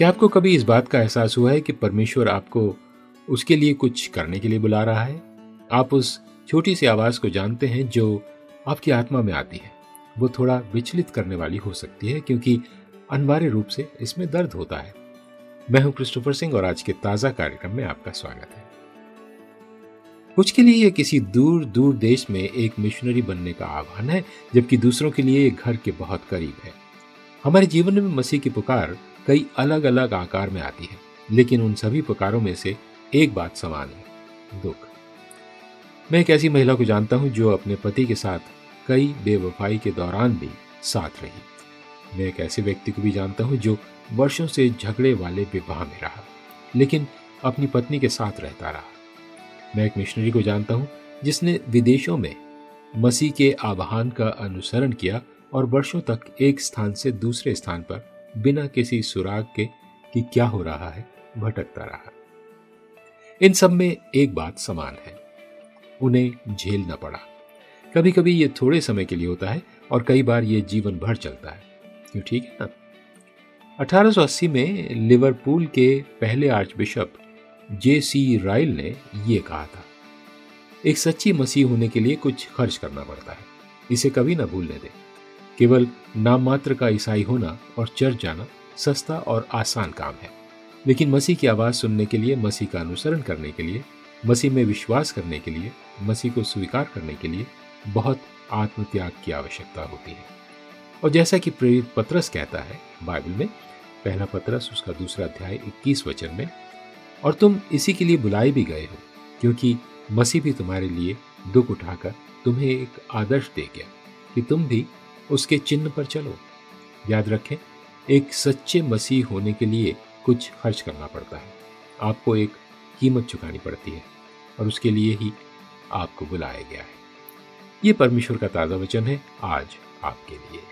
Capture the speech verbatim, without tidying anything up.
क्या आपको कभी इस बात का एहसास हुआ है कि परमेश्वर आपको उसके लिए कुछ करने के लिए बुला रहा है? आप उस छोटी सी आवाज को जानते हैं जो आपकी आत्मा में आती है। वो थोड़ा विचलित करने वाली हो सकती है क्योंकि अनिवार्य रूप से इसमें दर्द होता है। मैं हूं क्रिस्टोफर सिंह और आज के ताजा कार्यक्रम में आपका स्वागत है। कुछ के लिए यह किसी दूर दूर देश में एक मिशनरी बनने का आह्वान है, जबकि दूसरों के लिए घर के बहुत करीब है। हमारे जीवन में मसीह की पुकार कई अलग अलग आकार में आती है, लेकिन उन सभी पुकारों में से एक बात समान है, दुख। मैं एक ऐसी महिला को जानता हूं जो अपने पति के साथ कई बेवफाई के दौरान भी साथ रही। मैं एक ऐसे व्यक्ति को भी जानता हूं जो वर्षों से झगड़े वाले विवाह में रहा, लेकिन अपनी पत्नी के साथ रहता रहा। मैं एक मिशनरी को जानता हूं जिसने विदेशों में मसीह के आह्वान का अनुसरण किया और वर्षों तक एक स्थान से दूसरे स्थान पर बिना किसी सुराग के कि क्या हो रहा है भटकता रहा। इन सब में एक बात समान है, उन्हें झेलना पड़ा। कभी कभी ये थोड़े समय के लिए होता है और कई बार ये जीवन भर चलता है। क्यों, ठीक है ना? अठारह सौ अस्सी में लिवरपूल के पहले आर्चबिशप जे सी राइल ने यह कहा था, एक सच्ची मसीह होने के लिए कुछ खर्च करना पड़ता है, इसे कभी ना भूलने दें। केवल नाम मात्र का ईसाई होना और चर्च जाना सस्ता और आसान काम है, लेकिन मसीह की आवाज सुनने के लिए, मसीह का अनुसरण करने के लिए, मसीह में विश्वास करने के लिए, मसीह को स्वीकार करने के लिए बहुत आत्मत्याग की आवश्यकता होती है। और जैसा कि प्रेरित पतरस कहता है बाइबल में, पहला पतरस उसका दूसरा अध्याय इक्कीस वचन में, और तुम इसी के लिए बुलाए भी गए हो क्योंकि मसीह भी तुम्हारे लिए दुख उठाकर तुम्हें एक आदर्श दे गया कि तुम भी उसके चिन्ह पर चलो। याद रखें, एक सच्चे मसीह होने के लिए कुछ खर्च करना पड़ता है, आपको एक कीमत चुकानी पड़ती है और उसके लिए ही आपको बुलाया गया है। ये परमेश्वर का ताजा वचन है आज आपके लिए।